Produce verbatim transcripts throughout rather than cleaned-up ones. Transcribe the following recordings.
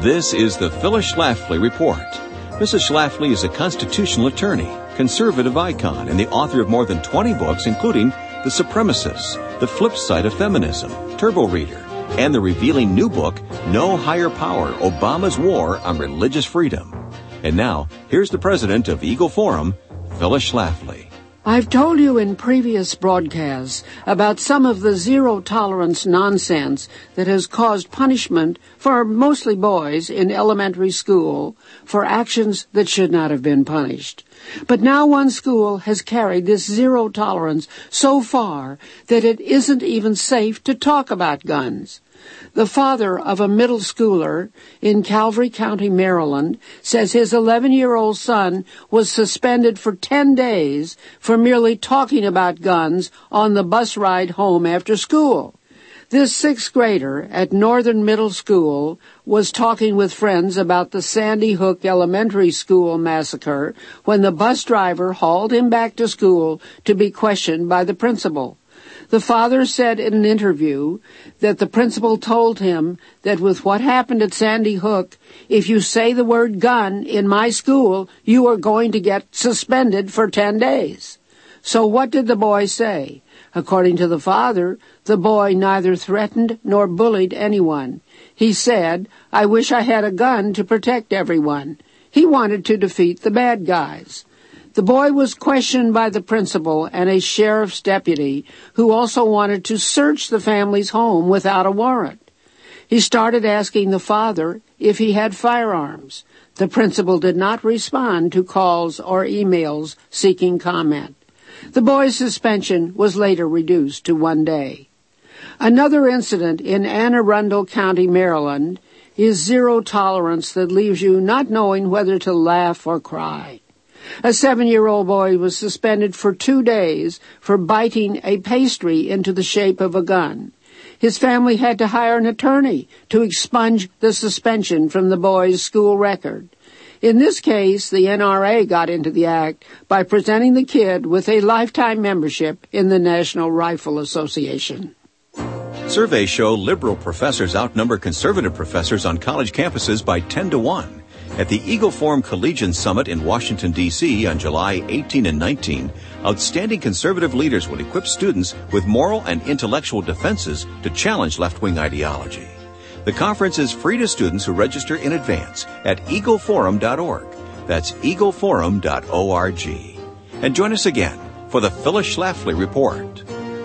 This is the Phyllis Schlafly Report. Missus Schlafly is a constitutional attorney, conservative icon, and the author of more than twenty books, including The Supremacists, The Flip Side of Feminism, Turbo Reader, and the revealing new book, No Higher Power, Obama's War on Religious Freedom. And now, here's the president of Eagle Forum, Phyllis Schlafly. I've told you in previous broadcasts about some of the zero-tolerance nonsense that has caused punishment for mostly boys in elementary school for actions that should not have been punished. But now one school has carried this zero tolerance so far that it isn't even safe to talk about guns. The father of a middle schooler in Calvary County, Maryland, says his eleven-year-old son was suspended for ten days for merely talking about guns on the bus ride home after school. This sixth grader at Northern Middle School was talking with friends about the Sandy Hook Elementary School massacre when the bus driver hauled him back to school to be questioned by the principal. The father said in an interview that the principal told him that with what happened at Sandy Hook, if you say the word gun in my school, you are going to get suspended for ten days. So what did the boy say? According to the father, the boy neither threatened nor bullied anyone. He said, I wish I had a gun to protect everyone. He wanted to defeat the bad guys. The boy was questioned by the principal and a sheriff's deputy who also wanted to search the family's home without a warrant. He started asking the father if he had firearms. The principal did not respond to calls or emails seeking comment. The boy's suspension was later reduced to one day. Another incident in Anne Arundel County, Maryland, is zero tolerance that leaves you not knowing whether to laugh or cry. A seven-year-old boy was suspended for two days for biting a pastry into the shape of a gun. His family had to hire an attorney to expunge the suspension from the boy's school record. In this case, the N R A got into the act by presenting the kid with a lifetime membership in the National Rifle Association. Surveys show liberal professors outnumber conservative professors on college campuses by ten to one. At the Eagle Forum Collegian Summit in Washington, D C on July eighteenth and nineteenth, outstanding conservative leaders will equip students with moral and intellectual defenses to challenge left-wing ideology. The conference is free to students who register in advance at eagle forum dot org. That's eagle forum dot org. And join us again for the Phyllis Schlafly Report.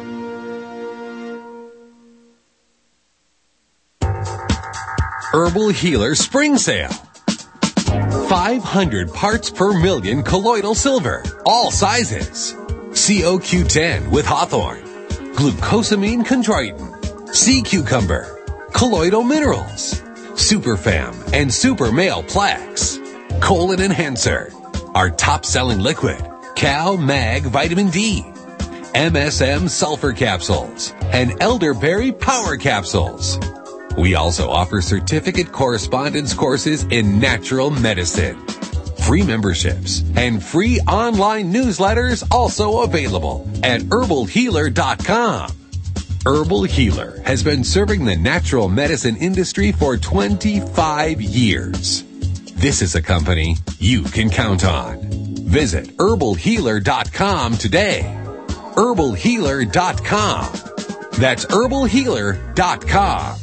Herbal Healer Spring Sale. five hundred parts per million colloidal silver, all sizes. C O Q ten with hawthorn, glucosamine chondroitin, sea cucumber, colloidal minerals, Superfam and Super Male Plaques, Colon Enhancer, our top-selling liquid, Cal Mag Vitamin D, M S M Sulfur Capsules, and Elderberry Power Capsules. We also offer certificate correspondence courses in natural medicine. Free memberships and free online newsletters also available at herbal healer dot com. Herbal Healer has been serving the natural medicine industry for twenty-five years. This is a company you can count on. Visit herbal healer dot com today. herbal healer dot com. That's herbal healer dot com.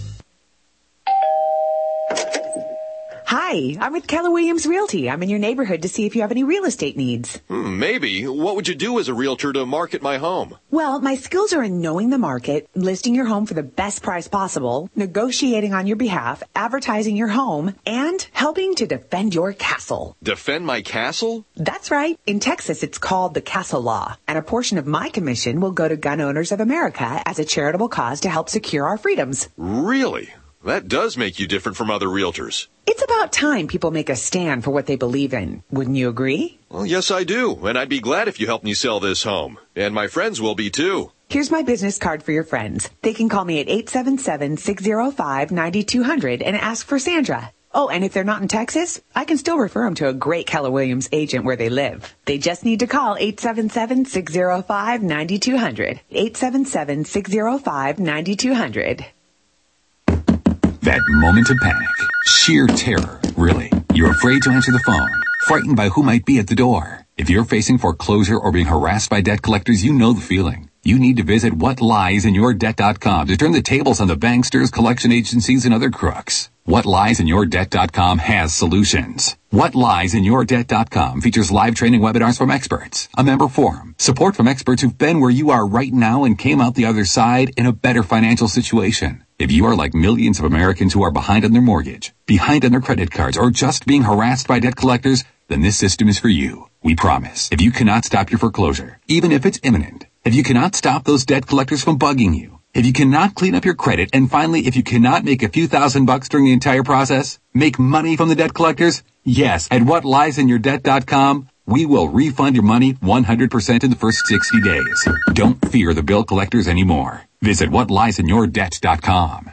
Hi, I'm with Keller Williams Realty. I'm in your neighborhood to see if you have any real estate needs. Hmm, maybe. What would you do as a realtor to market my home? Well, my skills are in knowing the market, listing your home for the best price possible, negotiating on your behalf, advertising your home, and helping to defend your castle. Defend my castle? That's right. In Texas, it's called the Castle Law, and a portion of my commission will go to Gun Owners of America as a charitable cause to help secure our freedoms. Really? That does make you different from other realtors. It's about time people make a stand for what they believe in. Wouldn't you agree? Well, yes, I do. And I'd be glad if you helped me sell this home. And my friends will be, too. Here's my business card for your friends. They can call me at eight seven seven, six zero five, nine two zero zero and ask for Sandra. Oh, and if they're not in Texas, I can still refer them to a great Keller Williams agent where they live. They just need to call eight seven seven, six zero five, nine two zero zero. eight seven seven, six zero five, nine two zero zero. That moment of panic. Sheer terror, really. You're afraid to answer the phone, frightened by who might be at the door. If you're facing foreclosure or being harassed by debt collectors, you know the feeling. You need to visit what lies in your debt dot com to turn the tables on the banksters, collection agencies, and other crooks. what lies in your debt dot com has solutions. what lies in your debt dot com features live training webinars from experts, a member forum, support from experts who've been where you are right now and came out the other side in a better financial situation. If you are like millions of Americans who are behind on their mortgage, behind on their credit cards, or just being harassed by debt collectors, then this system is for you. We promise. If you cannot stop your foreclosure, even if it's imminent, if you cannot stop those debt collectors from bugging you, if you cannot clean up your credit, and finally, if you cannot make a few thousand bucks during the entire process, make money from the debt collectors, yes, at what lies in your debt dot com, we will refund your money one hundred percent in the first sixty days. Don't fear the bill collectors anymore. Visit what lies in your debt dot com.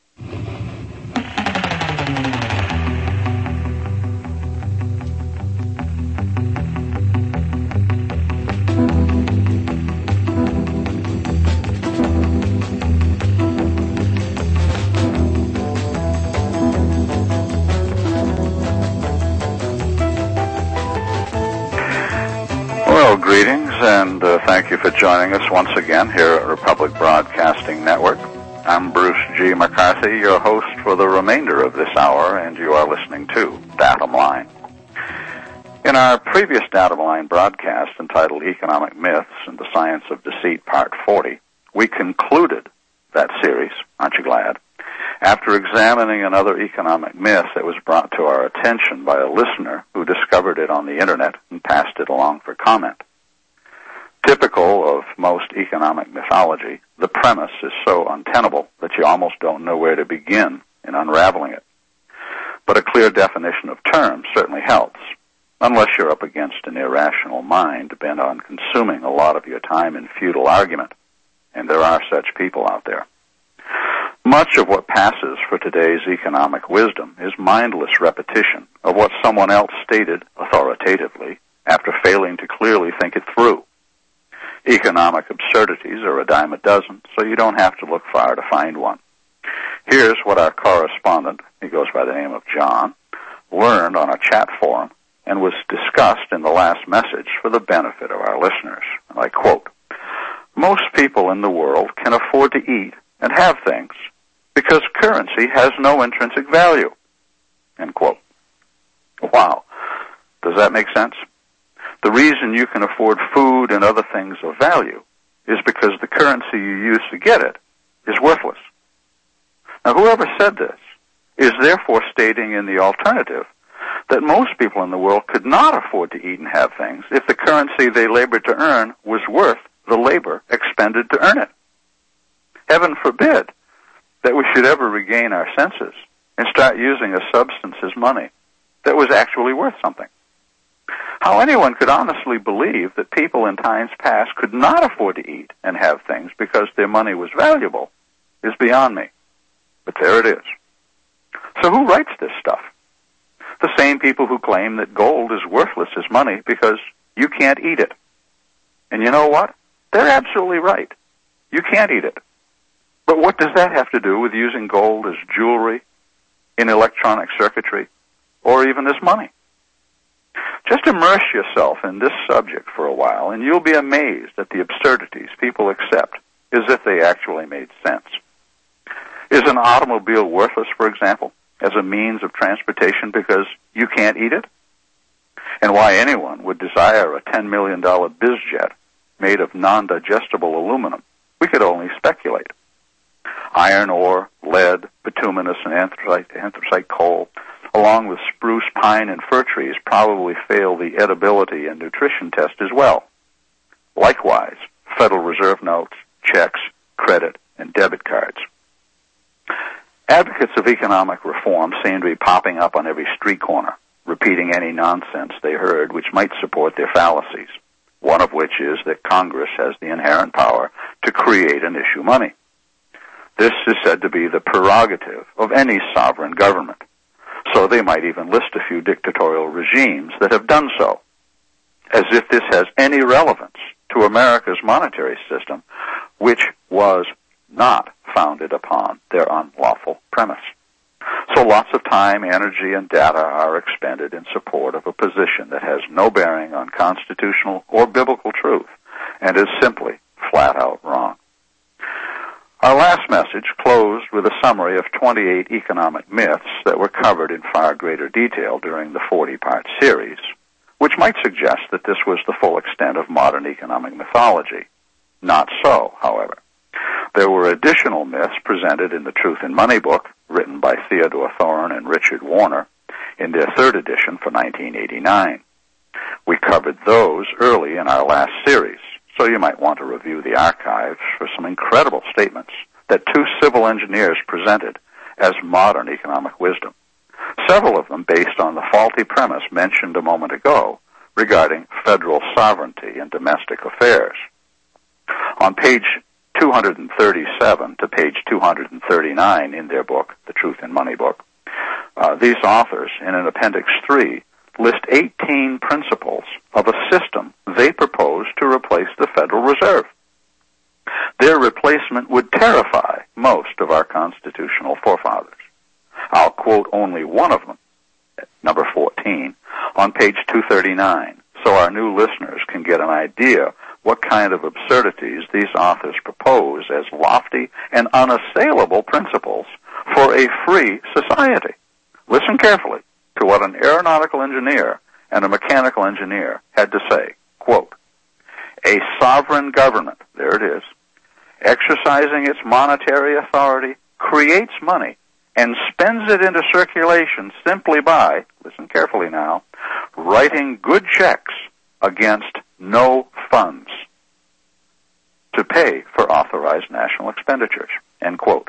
Well, greetings, and uh, thank you for joining us once again here at Republic Broadcasting Network. I'm Bruce G. McCarthy, your host for the remainder of this hour, and you are listening to Datum Line. In our previous Datum Line broadcast entitled Economic Myths and the Science of Deceit, Part forty, we concluded that series, aren't you glad, after examining another economic myth that was brought to our attention by a listener who discovered it on the Internet and passed it along for comment. Typical of most economic mythology, the premise is so untenable that you almost don't know where to begin in unraveling it. But a clear definition of terms certainly helps, unless you're up against an irrational mind bent on consuming a lot of your time in futile argument, and there are such people out there. Much of what passes for today's economic wisdom is mindless repetition of what someone else stated authoritatively after failing to clearly think it through. Economic absurdities are a dime a dozen, so you don't have to look far to find one. Here's what our correspondent, he goes by the name of John, learned on a chat forum and was discussed in the last message for the benefit of our listeners. And I quote, "Most people in the world can afford to eat and have things because currency has no intrinsic value." End quote. Wow. Does that make sense? The reason you can afford food and other things of value is because the currency you use to get it is worthless. Now, whoever said this is therefore stating in the alternative that most people in the world could not afford to eat and have things if the currency they labored to earn was worth the labor expended to earn it. Heaven forbid that we should ever regain our senses and start using a substance as money that was actually worth something. How anyone could honestly believe that people in times past could not afford to eat and have things because their money was valuable is beyond me. But there it is. So who writes this stuff? The same people who claim that gold is worthless as money because you can't eat it. And you know what? They're absolutely right. You can't eat it. But what does that have to do with using gold as jewelry, in electronic circuitry, or even as money? Just immerse yourself in this subject for a while, and you'll be amazed at the absurdities people accept as if they actually made sense. Is an automobile worthless, for example, as a means of transportation because you can't eat it? And why anyone would desire a ten million dollars bizjet made of non-digestible aluminum, we could only speculate. Iron ore, lead, bituminous and anthracite, anthracite coal, along with spruce, pine, and fir trees, probably fail the edibility and nutrition test as well. Likewise, Federal Reserve notes, checks, credit, and debit cards. Advocates of economic reform seem to be popping up on every street corner, repeating any nonsense they heard which might support their fallacies, one of which is that Congress has the inherent power to create and issue money. This is said to be the prerogative of any sovereign government, so they might even list a few dictatorial regimes that have done so, as if this has any relevance to America's monetary system, which was not founded upon their unlawful premise. So lots of time, energy, and data are expended in support of a position that has no bearing on constitutional or biblical truth and is simply flat out wrong. Our last message closed with a summary of twenty-eight economic myths that were covered in far greater detail during the forty-part series, which might suggest that this was the full extent of modern economic mythology. Not so, however. There were additional myths presented in the Truth in Money book, written by Theodore Thorne and Richard Warner, in their third edition for nineteen eighty-nine. We covered those early in our last series, so you might want to review the archives for some incredible statements that two civil engineers presented as modern economic wisdom, several of them based on the faulty premise mentioned a moment ago regarding federal sovereignty in domestic affairs. On page two thirty-seven to page two thirty-nine in their book, The Truth in Money book, uh, these authors, in an appendix three, list eighteen principles of a system they propose to replace the Federal Reserve. Their replacement would terrify most of our constitutional forefathers. I'll quote only one of them, number fourteen, on page two thirty-nine, so our new listeners can get an idea what kind of absurdities these authors propose as lofty and unassailable principles for a free society. Listen carefully to what an aeronautical engineer and a mechanical engineer had to say. Quote, "A sovereign government," there it is, "exercising its monetary authority, creates money and spends it into circulation simply by," listen carefully now, "writing good checks against no funds to pay for authorized national expenditures." End quote.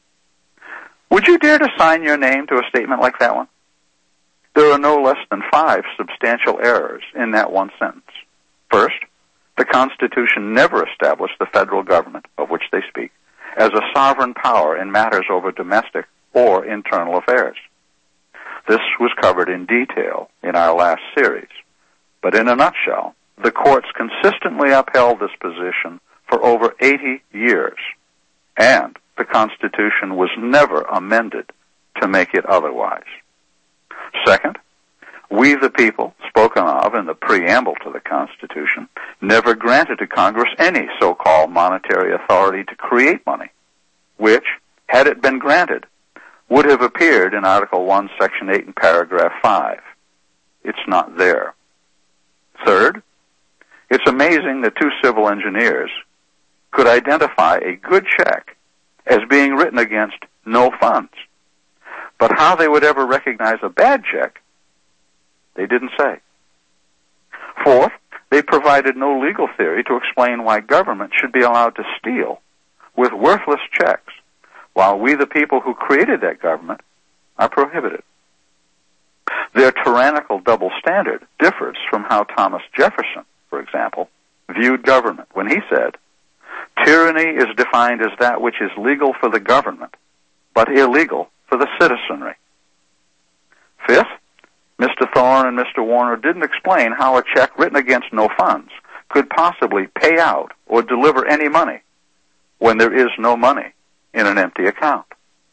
Would you dare to sign your name to a statement like that one? There are no less than five substantial errors in that one sentence. First, the Constitution never established the federal government, of which they speak, as a sovereign power in matters over domestic or internal affairs. This was covered in detail in our last series, but in a nutshell, the courts consistently upheld this position for over eighty years, and the Constitution was never amended to make it otherwise. Second, we the people, spoken of in the preamble to the Constitution, never granted to Congress any so-called monetary authority to create money, which, had it been granted, would have appeared in Article one, Section eight, and Paragraph five. It's not there. Third, it's amazing that two civil engineers could identify a good check as being written against no funds. But how they would ever recognize a bad check, they didn't say. Fourth, they provided no legal theory to explain why government should be allowed to steal with worthless checks, while we, the people who created that government, are prohibited. Their tyrannical double standard differs from how Thomas Jefferson, for example, viewed government when he said, "Tyranny is defined as that which is legal for the government, but illegal for the citizenry." Fifth, Mister Thorne and Mister Warner didn't explain how a check written against no funds could possibly pay out or deliver any money when there is no money in an empty account.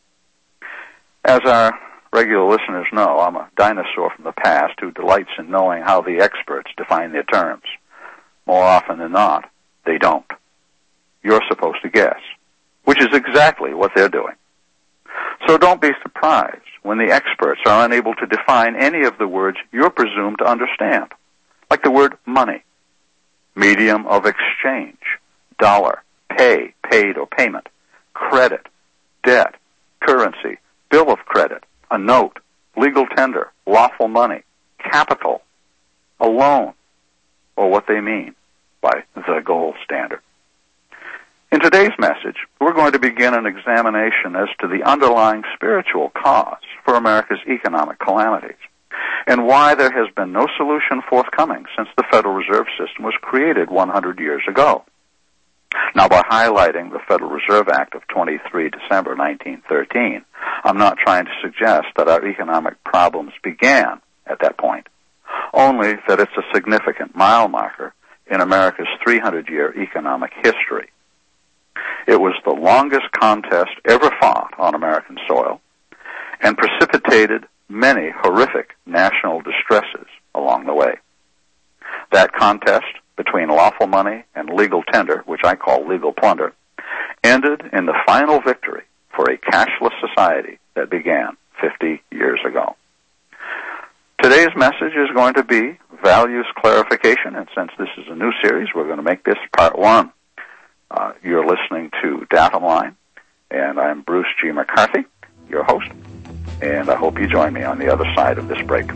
As our regular listeners know, I'm a dinosaur from the past who delights in knowing how the experts define their terms. More often than not, they don't. You're supposed to guess, which is exactly what they're doing. So don't be surprised when the experts are unable to define any of the words you're presumed to understand, like the word money, medium of exchange, dollar, pay, paid or payment, credit, debt, currency, bill of credit, a note, legal tender, lawful money, capital, a loan, or what they mean by the gold standard. In today's message, we're going to begin an examination as to the underlying spiritual cause for America's economic calamities and why there has been no solution forthcoming since the Federal Reserve System was created one hundred years ago. Now, by highlighting the Federal Reserve Act of twenty-three December nineteen thirteen, I'm not trying to suggest that our economic problems began at that point, only that it's a significant mile marker in America's three hundred year economic history. It was the longest contest ever fought on American soil and precipitated precipitated many horrific national distresses along the way. That contest between lawful money and legal tender, which I call legal plunder, ended in the final victory for a cashless society that began fifty years ago. Today's message is going to be values clarification, and since this is a new series, we're going to make this part one. Uh, you're listening to Datum Line, and I'm Bruce G. McCarthy, your host, and I hope you join me on the other side of this break.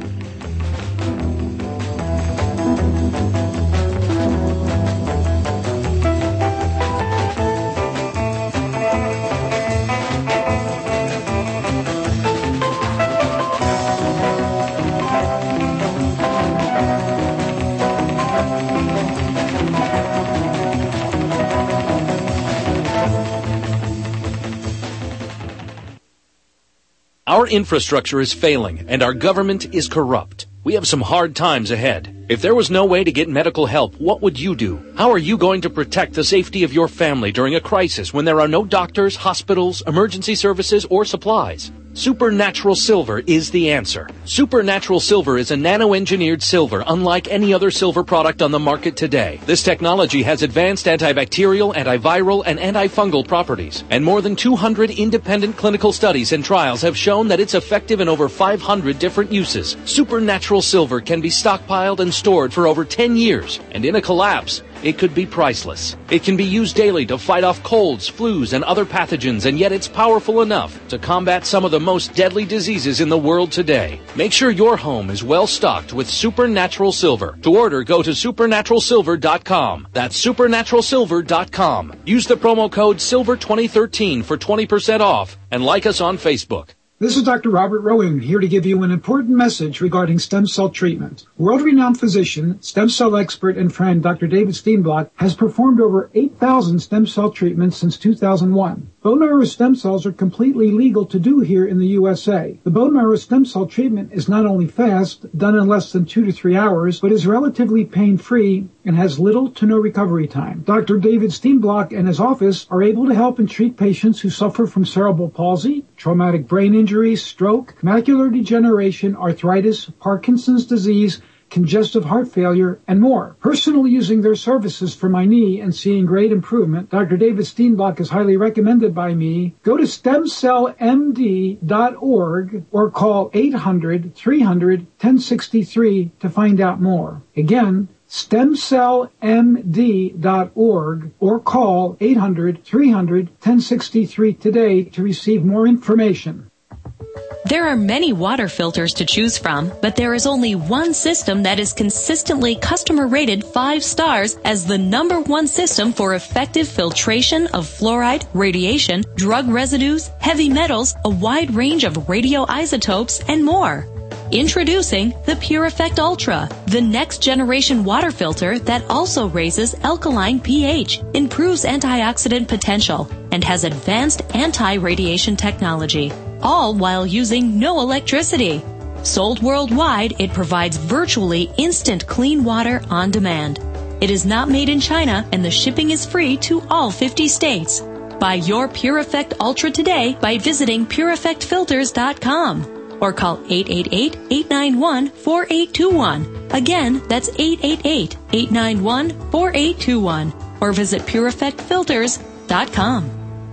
Our infrastructure is failing, and our government is corrupt. We have some hard times ahead. If there was no way to get medical help, what would you do? How are you going to protect the safety of your family during a crisis when there are no doctors, hospitals, emergency services, or supplies? Supernatural Silver is the answer. Supernatural Silver is a nano-engineered silver unlike any other silver product on the market today. This technology has advanced antibacterial, antiviral, and antifungal properties. And more than two hundred independent clinical studies and trials have shown that it's effective in over five hundred different uses. Supernatural Silver can be stockpiled and stored for over ten years. And in a collapse, it could be priceless. It can be used daily to fight off colds, flus, and other pathogens, and yet it's powerful enough to combat some of the most deadly diseases in the world today. Make sure your home is well stocked with Supernatural Silver. To order, go to supernatural silver dot com. That's supernatural silver dot com. Use the promo code silver twenty thirteen for twenty percent off, and like us on Facebook. This is Doctor Robert Rowan here to give you an important message regarding stem cell treatment. World-renowned physician, stem cell expert, and friend Doctor David Steenblock has performed over eight thousand stem cell treatments since two thousand one. Bone marrow stem cells are completely legal to do here in the U S A. The bone marrow stem cell treatment is not only fast, done in less than two to three hours, but is relatively pain-free and has little to no recovery time. Doctor David Steenblock and his office are able to help and treat patients who suffer from cerebral palsy, traumatic brain injury, stroke, macular degeneration, arthritis, Parkinson's disease, congestive heart failure, and more. Personally using their services for my knee and seeing great improvement, Doctor David Steenblock is highly recommended by me. Go to stem cell m d dot org or call eight hundred, three hundred, ten sixty-three to find out more. Again, stem cell m d dot org or call eight hundred, three hundred, ten sixty-three today to receive more information. There are many water filters to choose from, but there is only one system that is consistently customer rated five stars as the number one system for effective filtration of fluoride, radiation, drug residues, heavy metals, a wide range of radioisotopes, and more. Introducing the PureEffect Ultra, the next generation water filter that also raises alkaline pH, improves antioxidant potential, and has advanced anti-radiation technology, all while using no electricity. Sold worldwide, it provides virtually instant clean water on demand. It is not made in China, and the shipping is free to all fifty states. Buy your PureEffect Ultra today by visiting pure effect filters dot com. Or call eight eight eight, eight nine one, four eight two one. Again, that's eight eight eight, eight nine one, four eight two one. Or visit pure effect filters dot com.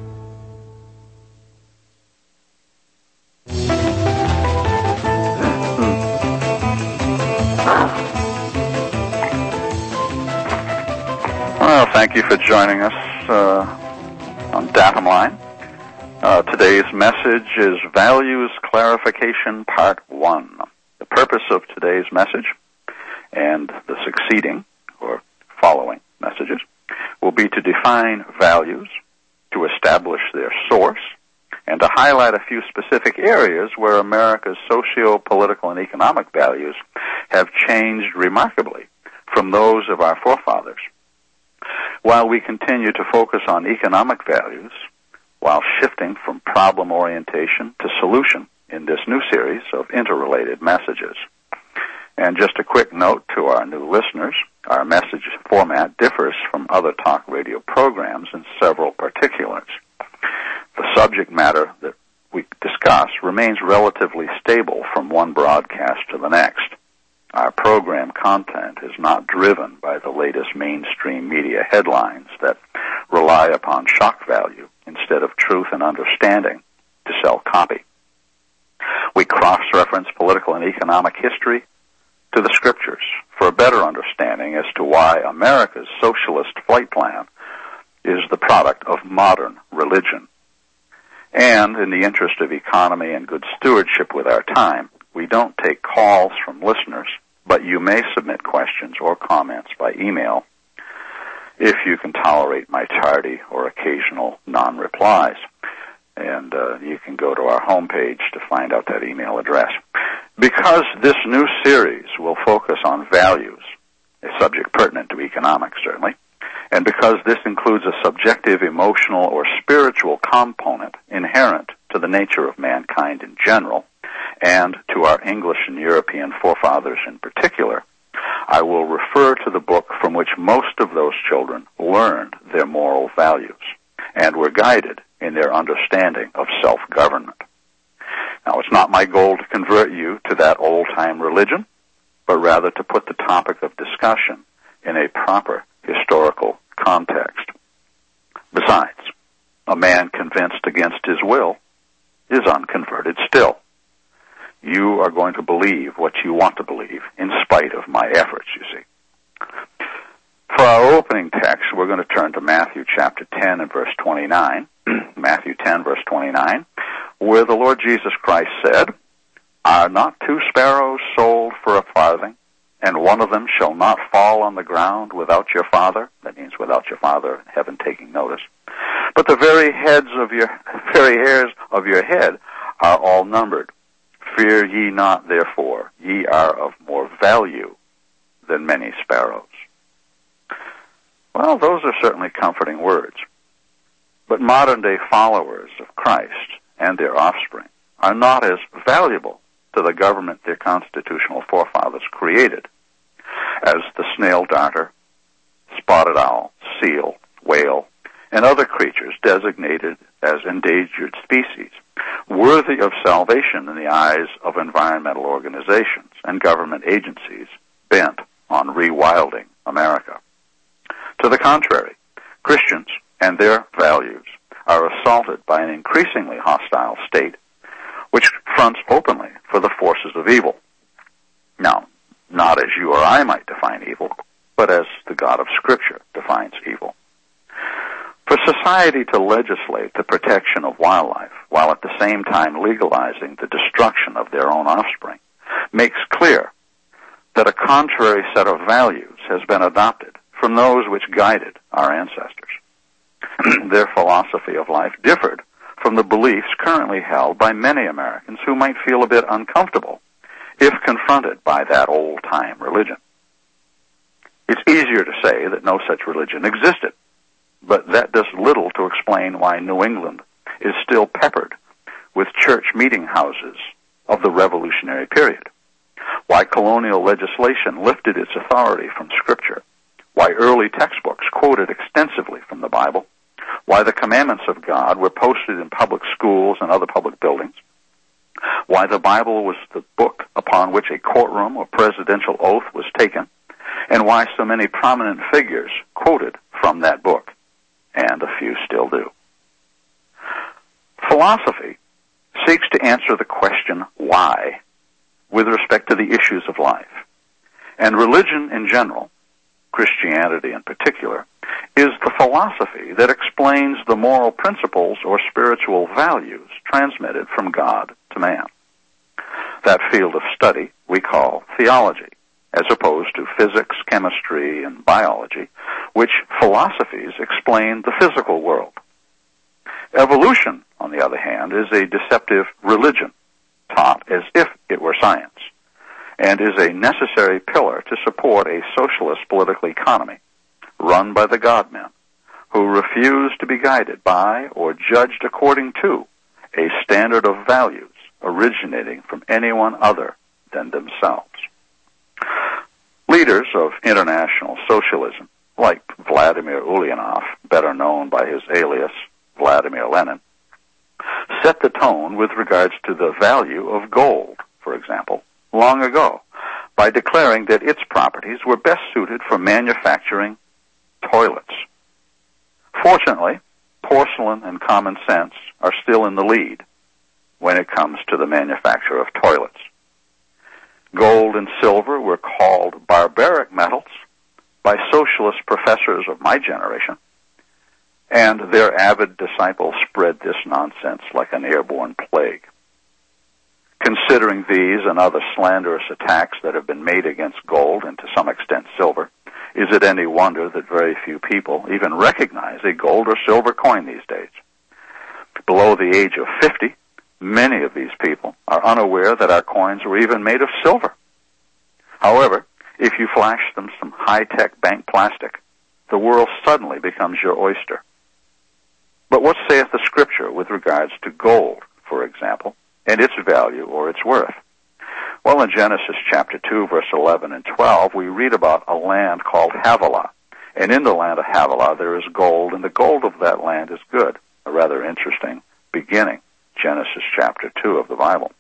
Well, thank you for joining us uh, on Datum Line. Uh, today's message is Values Clarification Part one. The purpose of today's message and the succeeding or following messages will be to define values, to establish their source, and to highlight a few specific areas where America's socio-political and economic values have changed remarkably from those of our forefathers. While we continue to focus on economic values, while shifting from problem orientation to solution in this new series of interrelated messages. And just a quick note to our new listeners, our message format differs from other talk radio programs in several particulars. The subject matter that we discuss discuss remains relatively stable from one broadcast to the next. Our program content is not driven by the latest mainstream media headlines that rely upon shock value instead of truth and understanding to sell copy. We cross-reference political and economic history to the scriptures for a better understanding as to why America's socialist flight plan is the product of modern religion. And in the interest of economy and good stewardship with our time, we don't take calls from listeners, but you may submit questions or comments by email if you can tolerate my tardy or occasional non-replies. And uh, you can go to our homepage to find out that email address. Because this new series will focus on values, a subject pertinent to economics, certainly, and because this includes a subjective, emotional, or spiritual component inherent to the nature of mankind in general, and to our English and European forefathers in particular, I will refer to the book from which most of those children learned their moral values and were guided in their understanding of self-government. Now, it's not my goal to convert you to that old-time religion, but rather to put the topic of discussion in a proper historical context. Besides, a man convinced against his will is unconverted still. You are going to believe what you want to believe in spite of my efforts, you see. For our opening text, we're going to turn to Matthew chapter ten and verse twenty-nine. Matthew ten, verse twenty-nine, where the Lord Jesus Christ said, "Are not two sparrows sold for a farthing, and one of them shall not fall on the ground without your Father?" That means without your Father in heaven taking notice. "But the very heads of your very hairs of your head are all numbered. Fear ye not, therefore, ye are of more value than many sparrows." Well, those are certainly comforting words. But modern-day followers of Christ and their offspring are not as valuable to the government their constitutional forefathers created as the snail darter, spotted owl, seal, whale, and other creatures designated as endangered species, worthy of salvation in the eyes of environmental organizations and government agencies bent on rewilding America. To the contrary, Christians and their values are assaulted by an increasingly hostile state, which fronts openly for the forces of evil. Now, not as you or I might define evil, but as the God of Scripture defines evil. For society to legislate the protection of wildlife while at the same time legalizing the destruction of their own offspring makes clear that a contrary set of values has been adopted from those which guided our ancestors. Their philosophy of life differed from the beliefs currently held by many Americans who might feel a bit uncomfortable if confronted by that old-time religion. It's easier to say that no such religion existed, but that does little to explain why New England is still peppered with church meeting houses of the Revolutionary period, why colonial legislation lifted its authority from Scripture, why early textbooks quoted extensively from the Bible, why the commandments of God were posted in public schools and other public buildings, why the Bible was the book upon which a courtroom or presidential oath was taken, and why so many prominent figures quoted from that book, and a few still do. Philosophy seeks to answer the question, why, with respect to the issues of life. And religion in general, Christianity in particular, is the philosophy that explains the moral principles or spiritual values transmitted from God to man. That field of study we call theology, as opposed to physics, chemistry, and biology, which philosophies explain the physical world. Evolution, on the other hand, is a deceptive religion, taught as if it were science, and is a necessary pillar to support a socialist political economy run by the God-men who refuse to be guided by or judged according to a standard of values originating from anyone other than themselves. Leaders of international socialism, like Vladimir Ulyanov, better known by his alias Vladimir Lenin, set the tone with regards to the value of gold, for example, long ago, by declaring that its properties were best suited for manufacturing toilets. Fortunately, porcelain and common sense are still in the lead when it comes to the manufacture of toilets. Gold and silver were called barbaric metals by socialist professors of my generation, and their avid disciples spread this nonsense like an airborne plague. Considering these and other slanderous attacks that have been made against gold and to some extent silver, is it any wonder that very few people even recognize a gold or silver coin these days? Below the age of fifty, many of these people are unaware that our coins were even made of silver. However, if you flash them some high-tech bank plastic, the world suddenly becomes your oyster. But what saith the Scripture with regards to gold, for example, and its value or its worth? Well, in Genesis chapter two, verse eleven and twelve, we read about a land called Havilah. And in the land of Havilah there is gold, and the gold of that land is good. A rather interesting beginning, Genesis chapter two of the Bible.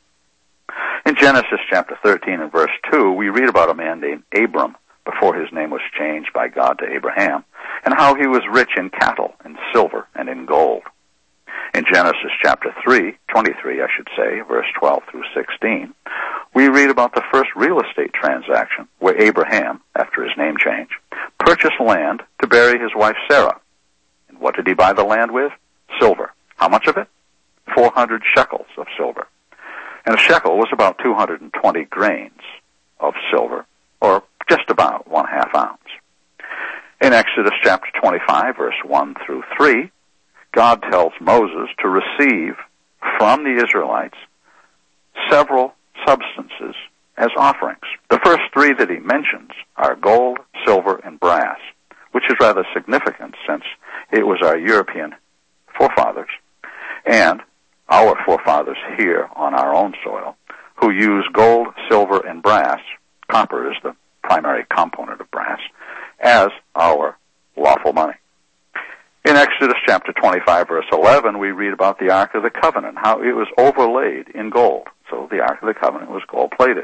In Genesis chapter thirteen and verse two, we read about a man named Abram, before his name was changed by God to Abraham, and how he was rich in cattle, in silver, and in gold. In Genesis chapter three, twenty-three, I should say, verse twelve through sixteen, we read about the first real estate transaction where Abraham, after his name change, purchased land to bury his wife Sarah. And what did he buy the land with? Silver. How much of it? four hundred shekels of silver. And a shekel was about two hundred twenty grains of silver, or just about one half ounce. In Exodus chapter twenty-five, verse one through three, God tells Moses to receive from the Israelites several substances as offerings. The first three that he mentions are gold, silver, and brass, which is rather significant since it was our European forefathers and our forefathers here on our own soil who used gold, silver, and brass, copper is the primary component of brass, as our lawful money. In Exodus chapter twenty-five, verse eleven, we read about the Ark of the Covenant, how it was overlaid in gold. So the Ark of the Covenant was gold-plated.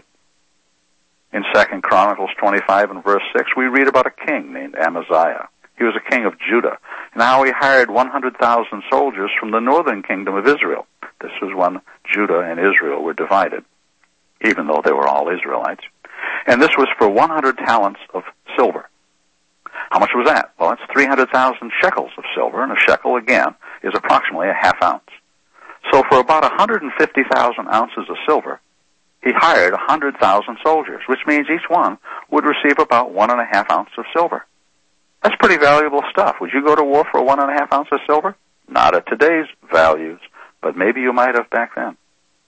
In Second Chronicles twenty-five and verse six, we read about a king named Amaziah. He was a king of Judah, and how he hired one hundred thousand soldiers from the northern kingdom of Israel. This was when Judah and Israel were divided, even though they were all Israelites. And this was for one hundred talents of silver. How much was that? Well, it's three hundred thousand shekels of silver, and a shekel, again, is approximately a half ounce. So for about one hundred fifty thousand ounces of silver, he hired one hundred thousand soldiers, which means each one would receive about one and a half ounce of silver. That's pretty valuable stuff. Would you go to war for one and a half ounce of silver? Not at today's values, but maybe you might have back then.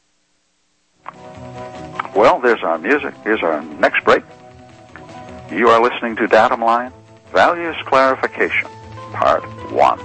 Well, there's our music. Here's our next break. You are listening to Datum Line, Values Clarification, Part one.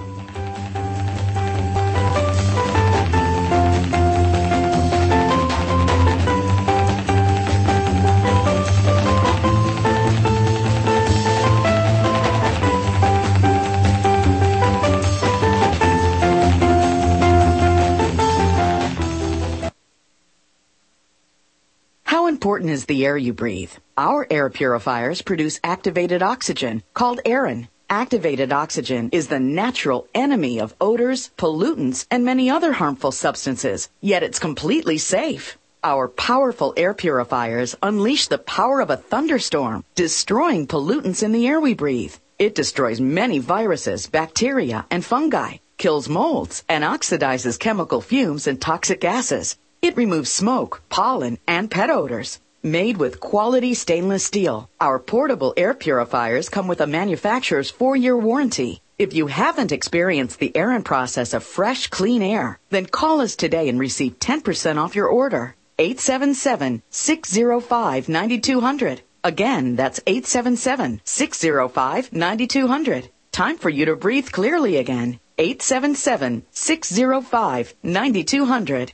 How important is the air you breathe? Our air purifiers produce activated oxygen, called Aerin. Activated oxygen is the natural enemy of odors, pollutants, and many other harmful substances, yet it's completely safe. Our powerful air purifiers unleash the power of a thunderstorm, destroying pollutants in the air we breathe. It destroys many viruses, bacteria, and fungi, kills molds, and oxidizes chemical fumes and toxic gases. It removes smoke, pollen, and pet odors. Made with quality stainless steel, our portable air purifiers come with a manufacturer's four-year warranty. If you haven't experienced the Aerin process of fresh, clean air, then call us today and receive ten percent off your order. eight seven seven, six zero five, nine two zero zero. Again, that's eight seven seven, six zero five, nine two zero zero. Time for you to breathe clearly again. eight seven seven, six zero five, nine two zero zero.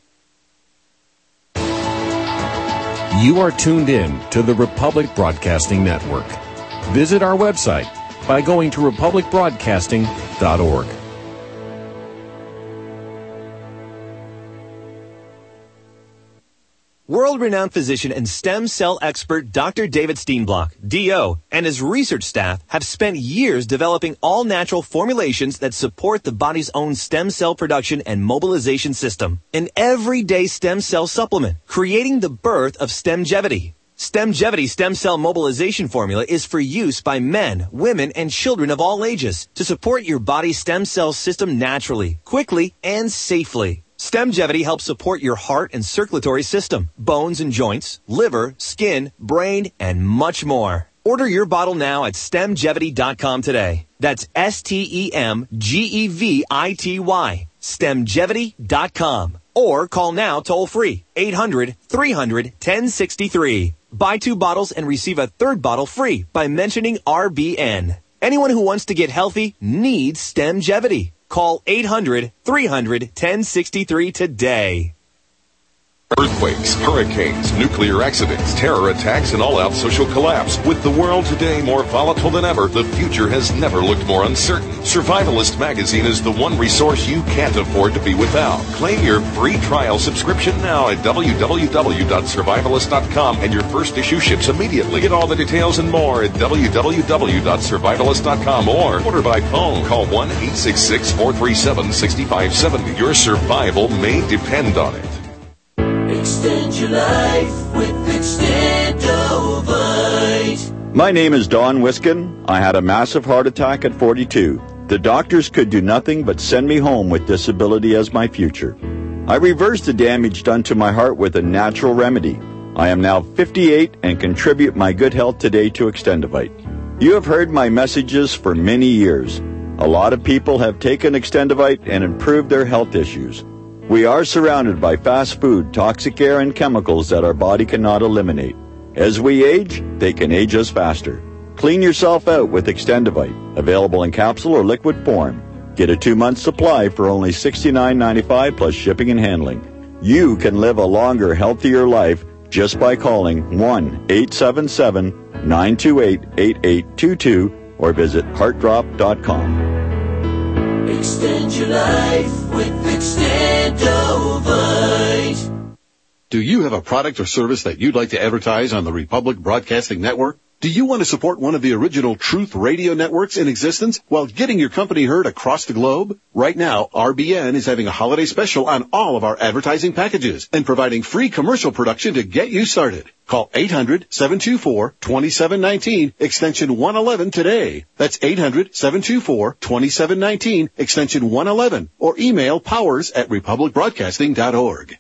You are tuned in to the Republic Broadcasting Network. Visit our website by going to republic broadcasting dot org. World-renowned physician and stem cell expert Doctor David Steenblock, D O, and his research staff have spent years developing all-natural formulations that support the body's own stem cell production and mobilization system. An everyday stem cell supplement, creating the birth of Stemgevity. Stemgevity stem cell mobilization formula is for use by men, women, and children of all ages to support your body's stem cell system naturally, quickly, and safely. Stemgevity helps support your heart and circulatory system, bones and joints, liver, skin, brain, and much more. Order your bottle now at stemgevity dot com today. That's S T E M G E V I T Y, stemgevity dot com. Or call now toll free, eight hundred, three hundred, ten sixty-three. Buy two bottles and receive a third bottle free by mentioning R B N. Anyone who wants to get healthy needs Stemgevity. Call eight hundred, three hundred, ten sixty-three today. Earthquakes, hurricanes, nuclear accidents, terror attacks, and all-out social collapse. With the world today more volatile than ever, the future has never looked more uncertain. Survivalist Magazine is the one resource you can't afford to be without. Claim your free trial subscription now at w w w dot survivalist dot com, and your first issue ships immediately. Get all the details and more at w w w dot survivalist dot com or order by phone. Call one eight six six, four three seven, six five seven zero. Your survival may depend on it. Extend your life with Extendovite. My name is Don Wiskin. I had a massive heart attack at forty-two. The doctors could do nothing but send me home with disability as my future. I reversed the damage done to my heart with a natural remedy. I am now fifty-eight and contribute my good health today to Extendovite. You have heard my messages for many years. A lot of people have taken Extendovite and improved their health issues. We are surrounded by fast food, toxic air, and chemicals that our body cannot eliminate. As we age, they can age us faster. Clean yourself out with Extendovite, available in capsule or liquid form. Get a two-month supply for only sixty-nine ninety-five plus shipping and handling. You can live a longer, healthier life just by calling one eight seven seven, nine two eight, eight eight two two or visit heart drop dot com. Extend your life with Extendovite. Do you have a product or service that you'd like to advertise on the Republic Broadcasting Network? Do you want to support one of the original Truth Radio networks in existence while getting your company heard across the globe? Right now, R B N is having a holiday special on all of our advertising packages and providing free commercial production to get you started. Call eight hundred, seven two four, two seven one nine, extension one eleven today. That's eight hundred, seven two four, two seven one nine, extension one eleven, or email powers at republic broadcasting dot org.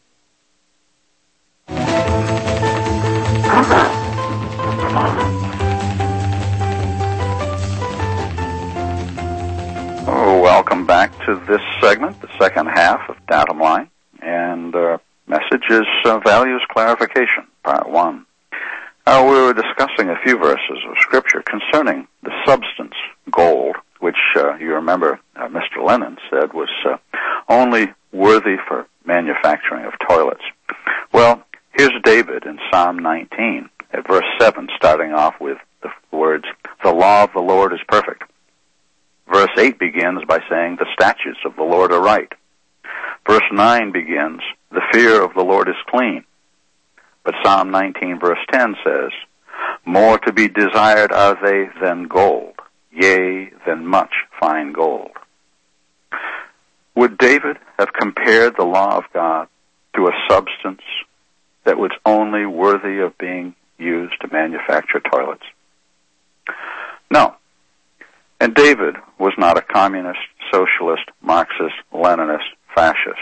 Oh, welcome back to this segment, the second half of Datum Line, and uh, message is uh, Values Clarification, Part one. Uh, we were discussing a few verses of Scripture concerning the substance, gold, which uh, you remember uh, Mister Lennon said was uh, only worthy for manufacturing of toilets. Well, here's David in Psalm nineteen, at verse seven, starting off with the words, "The law of the Lord is perfect." Verse eight begins by saying, "The statutes of the Lord are right." Verse nine begins, "The fear of the Lord is clean." But Psalm nineteen, verse ten says, "More to be desired are they than gold, yea, than much fine gold." Would David have compared the law of God to a substance that was only worthy of being used to manufacture toilets? No. And David was not a communist, socialist, Marxist, Leninist, fascist.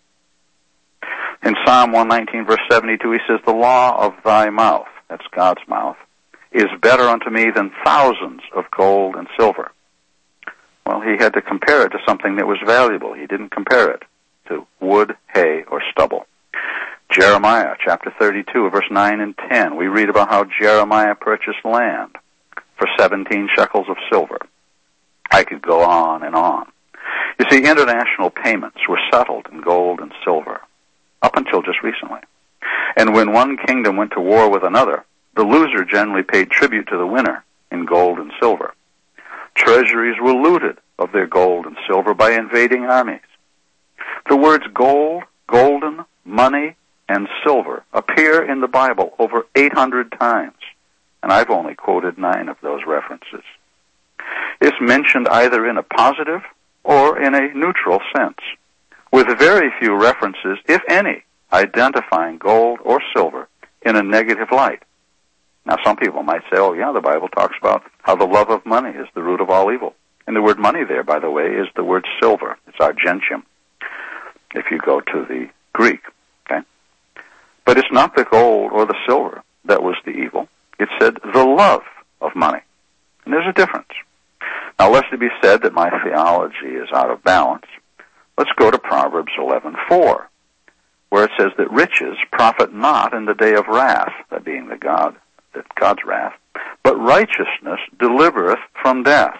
In Psalm one nineteen, verse seventy-two, he says, "The law of thy mouth," that's God's mouth, "is better unto me than thousands of gold and silver." Well, he had to compare it to something that was valuable. He didn't compare it to wood, hay, or stubble. Jeremiah chapter thirty-two, verse nine and ten, we read about how Jeremiah purchased land for seventeen shekels of silver. I could go on and on. You see, international payments were settled in gold and silver up until just recently. And when one kingdom went to war with another, the loser generally paid tribute to the winner in gold and silver. Treasuries were looted of their gold and silver by invading armies. The words gold, golden, money, and silver appear in the Bible over eight hundred times, and I've only quoted nine of those references. It's mentioned either in a positive or in a neutral sense, with very few references, if any, identifying gold or silver in a negative light. Now, some people might say, oh, yeah, the Bible talks about how the love of money is the root of all evil. And the word money there, by the way, is the word silver. It's argentium, if you go to the Greek. Okay? But it's not the gold or the silver that was the evil. It said the love of money. And there's a difference. Now, lest it be said that my theology is out of balance, let's go to Proverbs eleven four, where it says that riches profit not in the day of wrath, that being the God, that God's wrath, but righteousness delivereth from death.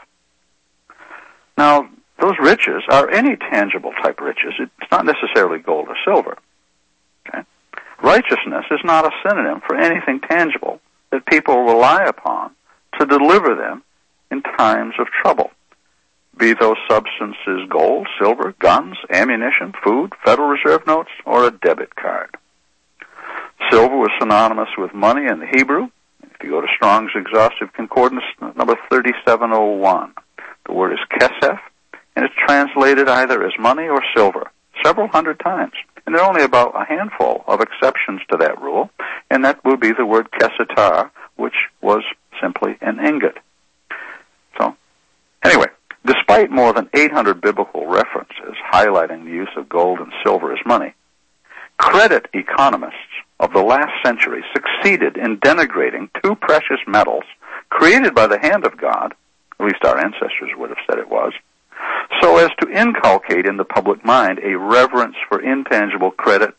Now, those riches are any tangible type riches. It's not necessarily gold or silver. Okay? Righteousness is not a synonym for anything tangible that people rely upon to deliver them in times of trouble, be those substances gold, silver, guns, ammunition, food, Federal Reserve notes, or a debit card. Silver was synonymous with money in the Hebrew. If you go to Strong's Exhaustive Concordance, number thirty-seven oh one, the word is kesef, and it's translated either as money or silver, several hundred times. And there are only about a handful of exceptions to that rule, and that would be the word kesetar, which was simply an ingot. So, anyway, despite more than eight hundred biblical references highlighting the use of gold and silver as money, credit economists of the last century succeeded in denigrating two precious metals created by the hand of God, at least our ancestors would have said it was, so as to inculcate in the public mind a reverence for intangible credit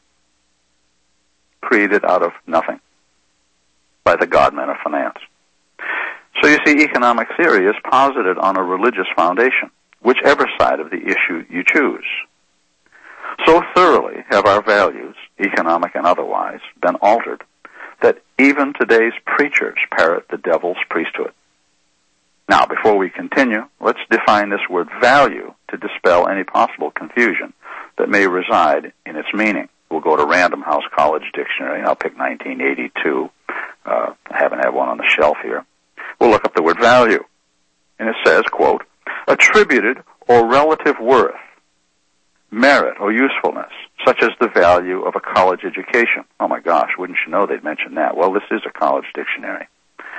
created out of nothing by the godmen of finance. So you see, economic theory is posited on a religious foundation, whichever side of the issue you choose. So thoroughly have our values, economic and otherwise, been altered that even today's preachers parrot the devil's priesthood. Now, before we continue, let's define this word value to dispel any possible confusion that may reside in its meaning. We'll go to Random House College Dictionary, and I'll pick nineteen eighty-two. Uh, I haven't had one on the shelf here. We'll look up the word value. And it says, quote, attributed or relative worth, merit or usefulness, such as the value of a college education. Oh my gosh, wouldn't you know they'd mention that? Well, this is a college dictionary.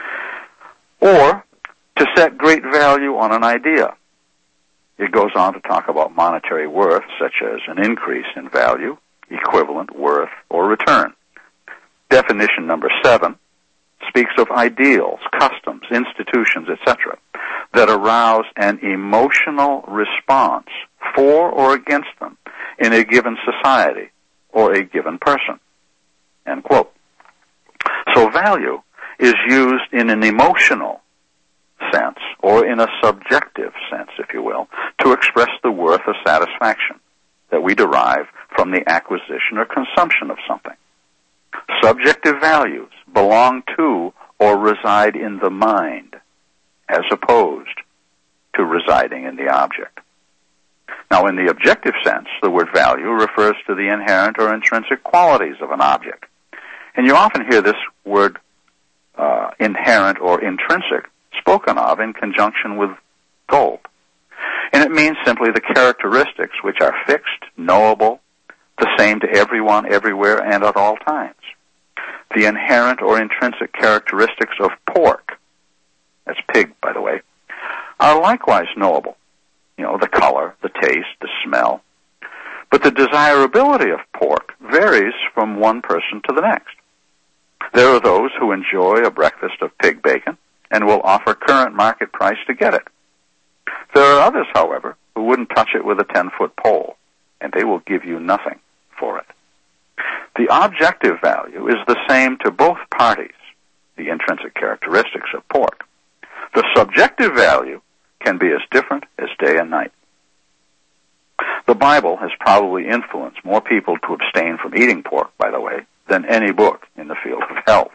Or to set great value on an idea. It goes on to talk about monetary worth, such as an increase in value, equivalent, worth, or return. Definition number seven speaks of ideals, customs, institutions, et cetera, that arouse an emotional response for or against them in a given society or a given person. End quote. So value is used in an emotional sense, or in a subjective sense, if you will, to express the worth of satisfaction that we derive from the acquisition or consumption of something. Subjective values belong to or reside in the mind, as opposed to residing in the object. Now, in the objective sense, the word value refers to the inherent or intrinsic qualities of an object. And you often hear this word uh, inherent or intrinsic spoken of in conjunction with gold. And it means simply the characteristics which are fixed, knowable, the same to everyone, everywhere, and at all times. The inherent or intrinsic characteristics of pork, that's pig, by the way, are likewise knowable. You know, the color, the taste, the smell. But the desirability of pork varies from one person to the next. There are those who enjoy a breakfast of pig bacon and will offer current market price to get it. There are others, however, who wouldn't touch it with a ten-foot pole, and they will give you nothing for it. The objective value is the same to both parties, the intrinsic characteristics of pork. The subjective value can be as different as day and night. The Bible has probably influenced more people to abstain from eating pork, by the way, than any book in the field of health.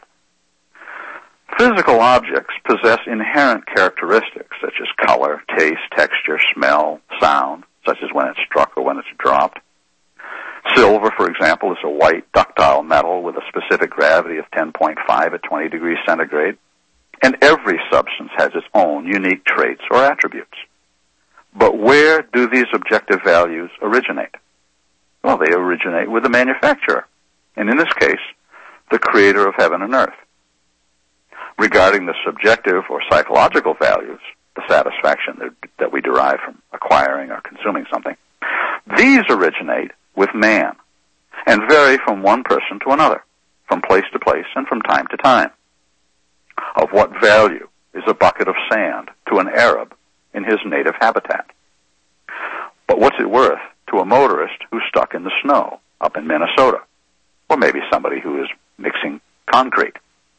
Physical objects possess inherent characteristics such as color, taste, texture, smell, sound, such as when it's struck or when it's dropped. Silver, for example, is a white, ductile metal with a specific gravity of ten point five at twenty degrees centigrade. And every substance has its own unique traits or attributes. But where do these objective values originate? Well, they originate with the manufacturer, and in this case, the creator of heaven and earth. Regarding the subjective or psychological values, the satisfaction that, that we derive from acquiring or consuming something, these originate with man and vary from one person to another, from place to place and from time to time. Of what value is a bucket of sand to an Arab in his native habitat? But what's it worth to a motorist who's stuck in the snow up in Minnesota? Or maybe somebody who is mixing concrete.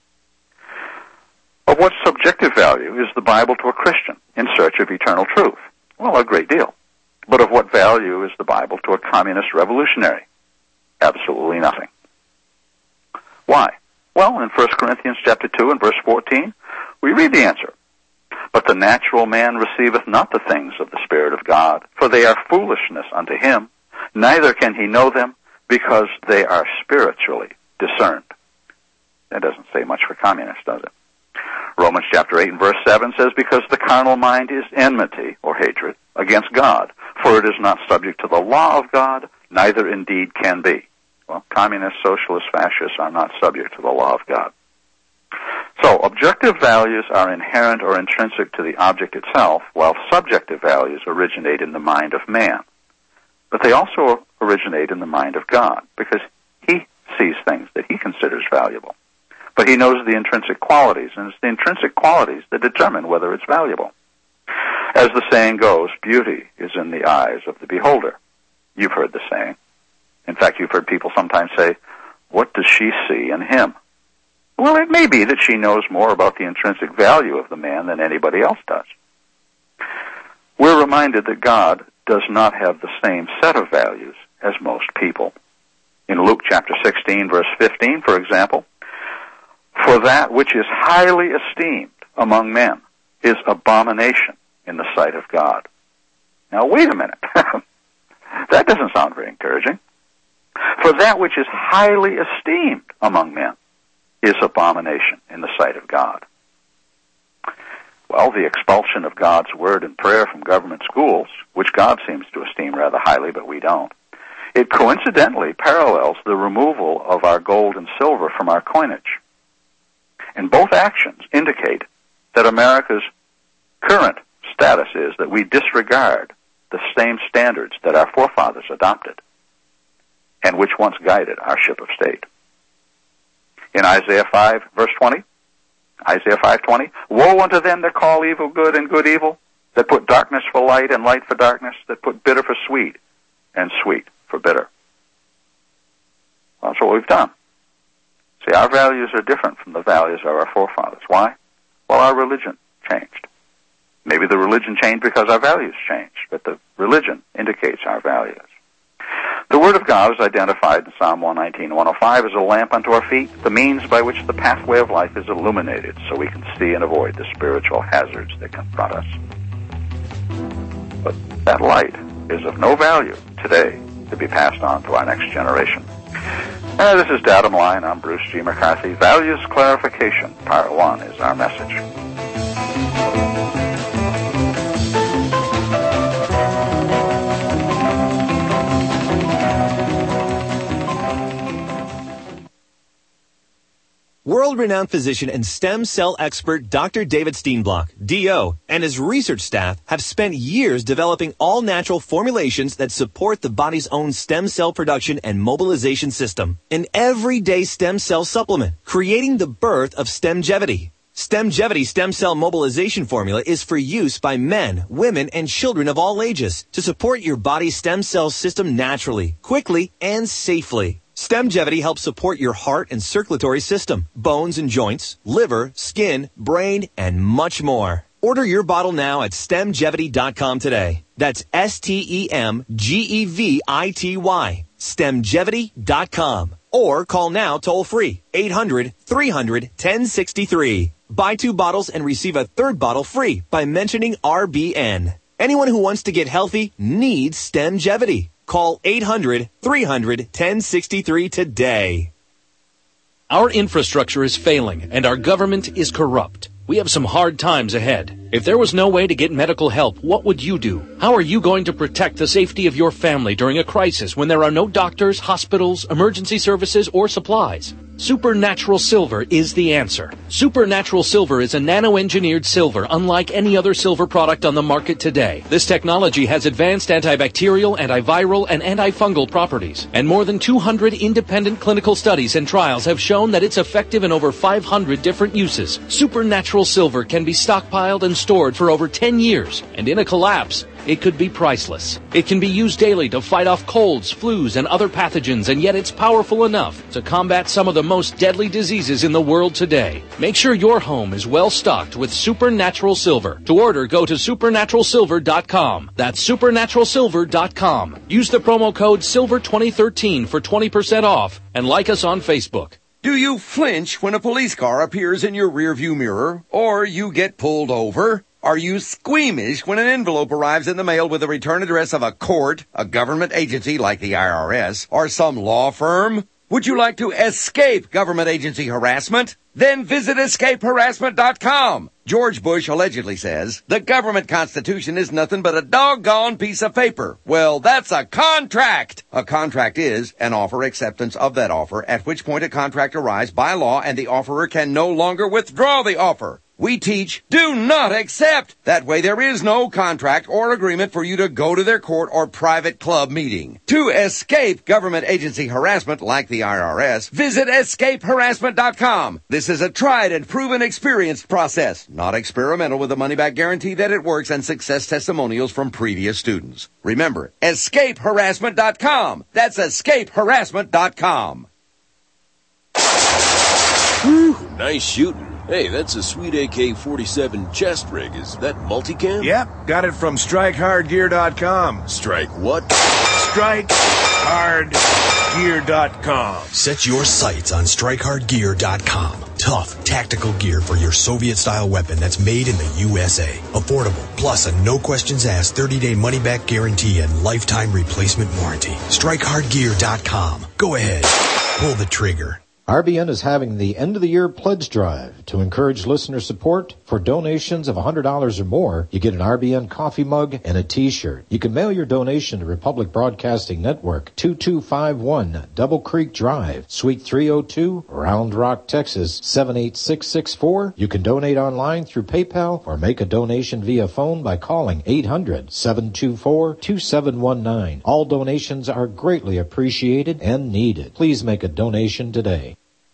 Of what subjective value is the Bible to a Christian in search of eternal truth? Well, a great deal. But of what value is the Bible to a communist revolutionary? Absolutely nothing. Why? Well, in First Corinthians chapter two and verse fourteen, we read the answer. But the natural man receiveth not the things of the Spirit of God, for they are foolishness unto him, neither can he know them, because they are spiritually discerned. That doesn't say much for communists, does it? Romans chapter eight and verse seven says, because the carnal mind is enmity, or hatred, against God, for it is not subject to the law of God, neither indeed can be. Well, communists, socialists, fascists are not subject to the law of God. So, objective values are inherent or intrinsic to the object itself, while subjective values originate in the mind of man. But they also originate in the mind of God, because he sees things that he considers valuable. But he knows the intrinsic qualities, and it's the intrinsic qualities that determine whether it's valuable. As the saying goes, beauty is in the eyes of the beholder. You've heard the saying. In fact, you've heard people sometimes say, what does she see in him? Well, it may be that she knows more about the intrinsic value of the man than anybody else does. We're reminded that God does not have the same set of values as most people. In Luke chapter sixteen, verse fifteen, for example, for that which is highly esteemed among men is abomination in the sight of God. Now, wait a minute. That doesn't sound very encouraging. For that which is highly esteemed among men is abomination in the sight of God. Well, the expulsion of God's word and prayer from government schools, which God seems to esteem rather highly, but we don't, it coincidentally parallels the removal of our gold and silver from our coinage. And both actions indicate that America's current status is that we disregard the same standards that our forefathers adopted and which once guided our ship of state. In Isaiah five, verse twenty, Isaiah five twenty, woe unto them that call evil good and good evil, that put darkness for light and light for darkness, that put bitter for sweet and sweet for bitter. Well, that's what we've done. See, our values are different from the values of our forefathers. Why? Well, our religion changed. Maybe the religion changed because our values changed, but the religion indicates our values. The Word of God is identified in Psalm one nineteen, one oh five as a lamp unto our feet, the means by which the pathway of life is illuminated so we can see and avoid the spiritual hazards that confront us. But that light is of no value today to be passed on to our next generation. Uh, this is Datum Line. I'm Bruce G. McCarthy. Values Clarification, Part one is our message. World-renowned physician and stem cell expert Doctor David Steenblock, D O, and his research staff have spent years developing all-natural formulations that support the body's own stem cell production and mobilization system. An everyday stem cell supplement, creating the birth of Stemgevity. Stemgevity stem cell mobilization formula is for use by men, women, and children of all ages to support your body's stem cell system naturally, quickly, and safely. Stemgevity helps support your heart and circulatory system, bones and joints, liver, skin, brain, and much more. Order your bottle now at stemgevity dot com today. That's S T E M G E V I T Y, stemgevity dot com. Or call now toll free, eight hundred, three hundred, ten sixty-three. Buy two bottles and receive a third bottle free by mentioning R B N. Anyone who wants to get healthy needs Stemgevity. Call eight hundred, three hundred, ten sixty-three today. Our infrastructure is failing, and our government is corrupt. We have some hard times ahead. If there was no way to get medical help, what would you do? How are you going to protect the safety of your family during a crisis when there are no doctors, hospitals, emergency services, or supplies? Supernatural Silver is the answer. Supernatural Silver is a nano-engineered silver unlike any other silver product on the market today. This technology has advanced antibacterial, antiviral, and antifungal properties. And more than two hundred independent clinical studies and trials have shown that it's effective in over five hundred different uses. Supernatural Silver can be stockpiled and stored for over ten years. And in a collapse, it could be priceless. It can be used daily to fight off colds, flus, and other pathogens, and yet it's powerful enough to combat some of the most deadly diseases in the world today. Make sure your home is well stocked with Supernatural Silver. To order, go to supernatural silver dot com. That's supernatural silver dot com. Use the promo code silver twenty thirteen for twenty percent off, and like us on Facebook. Do you flinch when a police car appears in your rearview mirror, or you get pulled over? Are you squeamish when an envelope arrives in the mail with the return address of a court, a government agency like the I R S, or some law firm? Would you like to escape government agency harassment? Then visit escape harassment dot com. George Bush allegedly says, the government constitution is nothing but a doggone piece of paper. Well, that's a contract. A contract is an offer acceptance of that offer, at which point a contract arrives by law and the offerer can no longer withdraw the offer. We teach, do not accept. That way there is no contract or agreement for you to go to their court or private club meeting. To escape government agency harassment like the I R S, visit escape harassment dot com. This is a tried and proven experienced process, not experimental, with a money-back guarantee that it works and success testimonials from previous students. Remember, escape harassment dot com. That's escape harassment dot com. Whew, nice shooting. Hey, that's a sweet A K forty-seven chest rig. Is that multicam? Yep, got it from strike hard gear dot com. Strike what? strike hard gear dot com. Set your sights on strike hard gear dot com. Tough, tactical gear for your Soviet-style weapon that's made in the U S A. Affordable, plus a no-questions-asked thirty-day money-back guarantee and lifetime replacement warranty. strike hard gear dot com. Go ahead. Pull the trigger. R B N is having the end-of-the-year pledge drive to encourage listener support. For donations of one hundred dollars or more, you get an R B N coffee mug and a T-shirt. You can mail your donation to Republic Broadcasting Network, two two five one Double Creek Drive, Suite three oh two, Round Rock, Texas, seven eight six six four. You can donate online through PayPal or make a donation via phone by calling eight hundred, seven two four, two seven one nine. All donations are greatly appreciated and needed. Please make a donation today.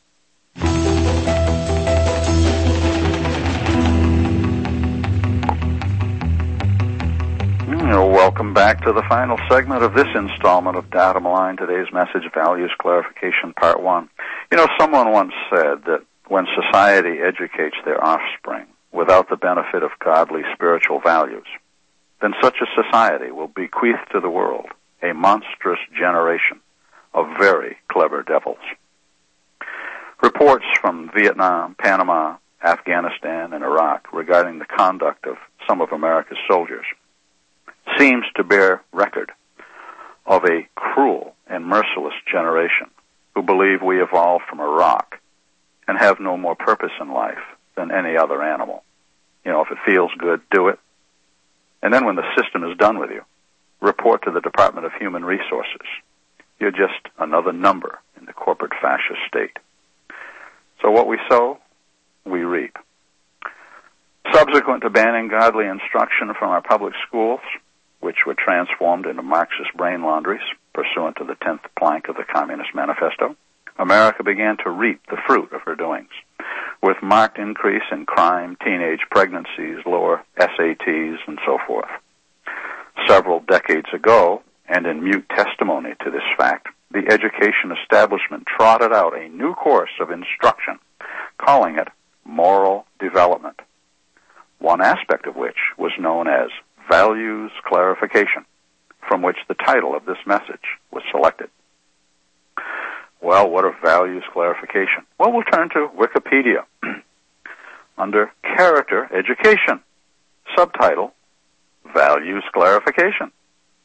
Welcome back to the final segment of this installment of Data Malign. Today's message, Values Clarification, Part one. You know, someone once said that when society educates their offspring without the benefit of godly spiritual values, then such a society will bequeath to the world a monstrous generation of very clever devils. Reports from Vietnam, Panama, Afghanistan, and Iraq regarding the conduct of some of America's soldiers seems to bear record of a cruel and merciless generation who believe we evolved from a rock and have no more purpose in life than any other animal. You know, if it feels good, do it. And then when the system is done with you, report to the Department of Human Resources. You're just another number in the corporate fascist state. So what we sow, we reap. Subsequent to banning godly instruction from our public schools, which were transformed into Marxist brain laundries pursuant to the tenth plank of the Communist Manifesto, America began to reap the fruit of her doings, with marked increase in crime, teenage pregnancies, lower S A Ts, and so forth. Several decades ago, and in mute testimony to this fact, the education establishment trotted out a new course of instruction, calling it moral development, one aspect of which was known as Values Clarification, from which the title of this message was selected. Well, what are values clarification? Well, we'll turn to Wikipedia. Under Character Education, subtitle, Values Clarification.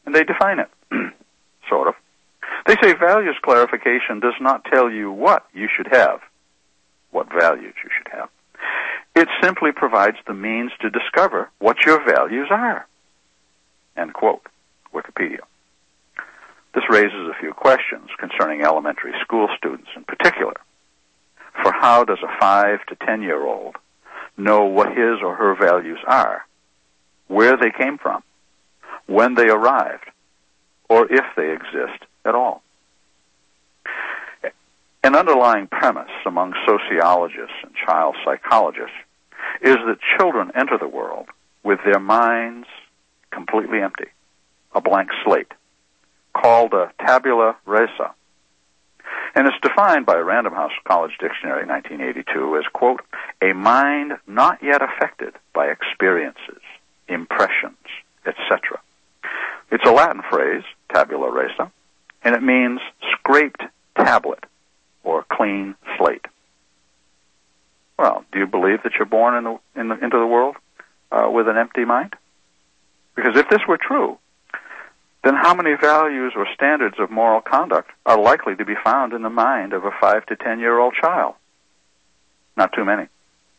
And they define it, sort of. They say values clarification does not tell you what you should have, what values you should have. It simply provides the means to discover what your values are. End quote. Wikipedia. This raises a few questions concerning elementary school students in particular. For how does a five to ten year old know what his or her values are, where they came from, when they arrived, or if they exist at all? An underlying premise among sociologists and child psychologists is that children enter the world with their minds completely empty, a blank slate, called a tabula rasa. And it's defined by Random House College Dictionary nineteen eighty-two as, quote, a mind not yet affected by experiences, impressions, et cetera. It's a Latin phrase, tabula rasa, and it means scraped tablet or clean slate. Well, do you believe that you're born in the, in the, into the world uh, with an empty mind? Because if this were true, then how many values or standards of moral conduct are likely to be found in the mind of a five to ten year old child? Not too many.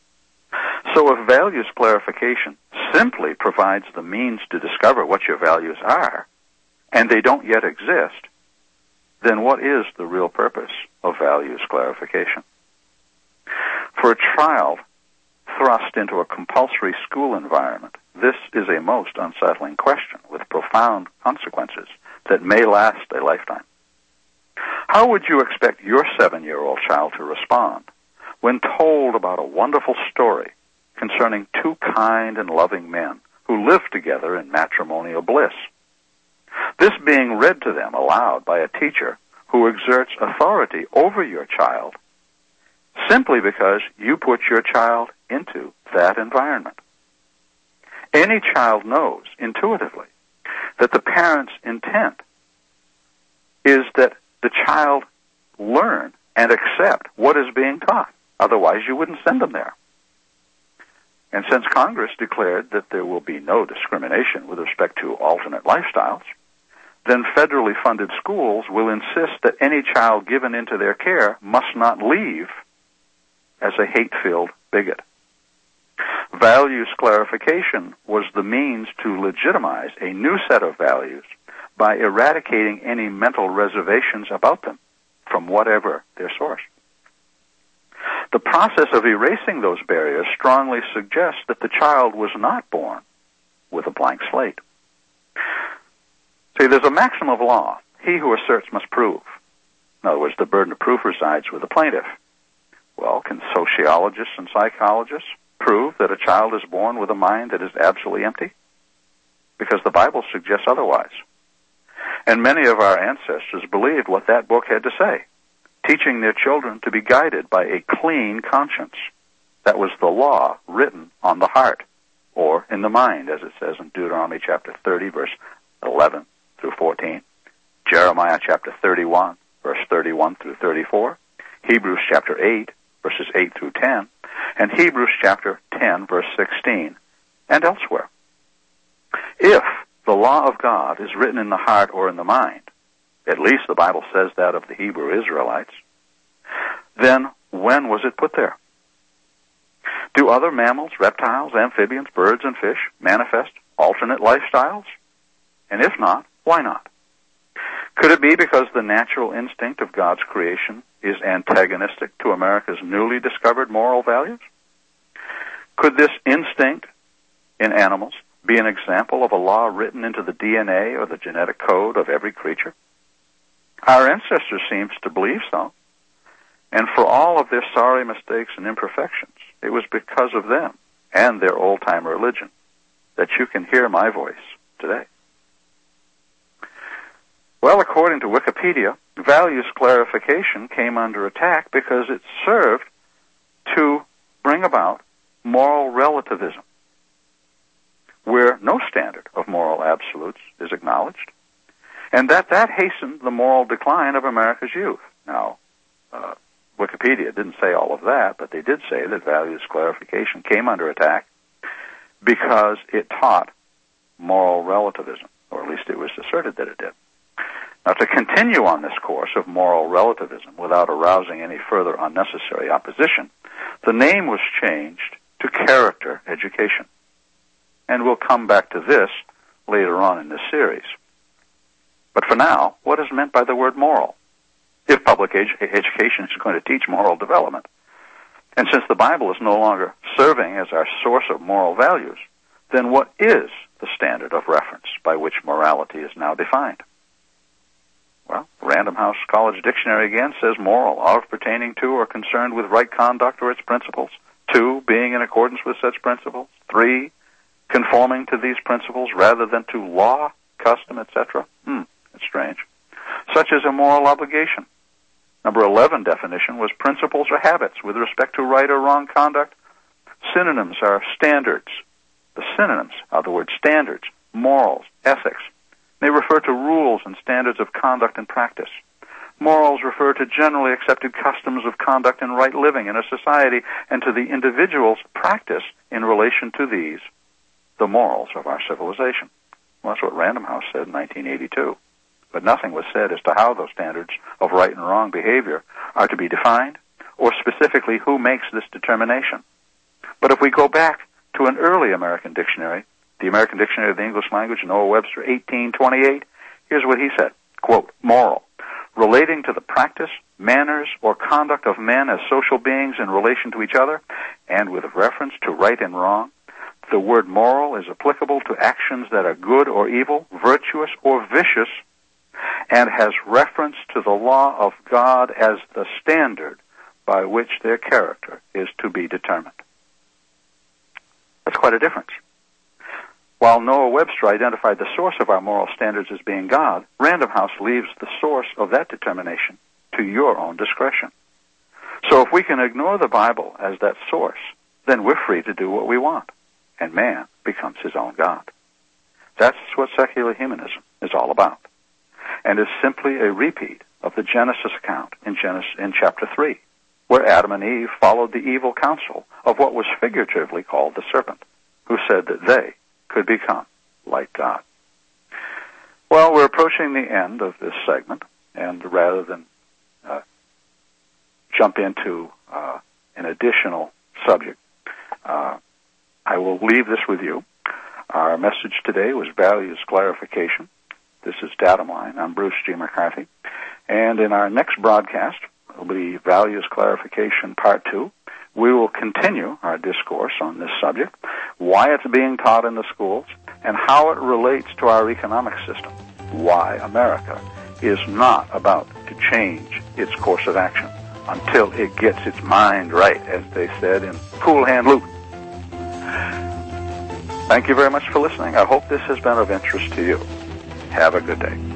So if values clarification simply provides the means to discover what your values are, and they don't yet exist, then what is the real purpose of values clarification? For a child thrust into a compulsory school environment, this is a most unsettling question with profound consequences that may last a lifetime. How would you expect your seven-year-old child to respond when told about a wonderful story concerning two kind and loving men who lived together in matrimonial bliss? This being read to them aloud by a teacher who exerts authority over your child simply because you put your child into that environment. Any child knows intuitively that the parent's intent is that the child learn and accept what is being taught. Otherwise, you wouldn't send them there. And since Congress declared that there will be no discrimination with respect to alternate lifestyles, then federally funded schools will insist that any child given into their care must not leave as a hate-filled bigot. Values clarification was the means to legitimize a new set of values by eradicating any mental reservations about them from whatever their source. The process of erasing those barriers strongly suggests that the child was not born with a blank slate. See, there's a maxim of law. He who asserts must prove. In other words, the burden of proof resides with the plaintiff. Well, can sociologists and psychologists prove that a child is born with a mind that is absolutely empty? Because the Bible suggests otherwise. And many of our ancestors believed what that book had to say, teaching their children to be guided by a clean conscience. That was the law written on the heart, or in the mind, as it says in Deuteronomy chapter thirty, verse eleven through fourteen, Jeremiah chapter thirty-one, verse thirty-one through thirty-four, Hebrews chapter eight, verses eight through ten, and Hebrews chapter ten, verse sixteen, and elsewhere. If the law of God is written in the heart or in the mind, at least the Bible says that of the Hebrew Israelites, then when was it put there? Do other mammals, reptiles, amphibians, birds, and fish manifest alternate lifestyles? And if not, why not? Could it be because the natural instinct of God's creation is antagonistic to America's newly discovered moral values? Could this instinct in animals be an example of a law written into the D N A or the genetic code of every creature? Our ancestors seem to believe so. And for all of their sorry mistakes and imperfections, it was because of them and their old-time religion that you can hear my voice today. Well, according to Wikipedia, values clarification came under attack because it served to bring about moral relativism, where no standard of moral absolutes is acknowledged, and that that hastened the moral decline of America's youth. Now, uh, Wikipedia didn't say all of that, but they did say that values clarification came under attack because it taught moral relativism, or at least it was asserted that it did. Now, to continue on this course of moral relativism without arousing any further unnecessary opposition, the name was changed to character education. And we'll come back to this later on in this series. But for now, what is meant by the word moral? If public edu- education is going to teach moral development, and since the Bible is no longer serving as our source of moral values, then what is the standard of reference by which morality is now defined? Well, Random House College Dictionary again says moral, of pertaining to or concerned with right conduct or its principles. Two, being in accordance with such principles. Three, conforming to these principles rather than to law, custom, et cetera. Hmm, that's strange. Such as a moral obligation. Number eleven definition was principles or habits with respect to right or wrong conduct. Synonyms are standards. The synonyms are the word standards, morals, ethics. They refer to rules and standards of conduct and practice. Morals refer to generally accepted customs of conduct and right living in a society and to the individual's practice in relation to these, the morals of our civilization. Well, that's what Random House said in nineteen eighty-two. But nothing was said as to how those standards of right and wrong behavior are to be defined, or specifically who makes this determination. But if we go back to an early American dictionary, the American Dictionary of the English Language, Noah Webster, eighteen twenty-eight, here's what he said, quote, moral, relating to the practice, manners, or conduct of men as social beings in relation to each other, and with reference to right and wrong. The word moral is applicable to actions that are good or evil, virtuous or vicious, and has reference to the law of God as the standard by which their character is to be determined. That's quite a difference. While Noah Webster identified the source of our moral standards as being God, Random House leaves the source of that determination to your own discretion. So if we can ignore the Bible as that source, then we're free to do what we want, and man becomes his own God. That's what secular humanism is all about, and is simply a repeat of the Genesis account in Genesis in chapter three, where Adam and Eve followed the evil counsel of what was figuratively called the serpent, who said that they could become like God. Well, we're approaching the end of this segment, and rather than uh, jump into uh, an additional subject, uh, I will leave this with you. Our message today was values clarification. This is Datamine. I'm Bruce G. McCarthy. And in our next broadcast, it will be Values Clarification Part two. We will continue our discourse on this subject, why it's being taught in the schools, and how it relates to our economic system, why America is not about to change its course of action until it gets its mind right, as they said in Cool Hand Luke. Thank you very much for listening. I hope this has been of interest to you. Have a good day.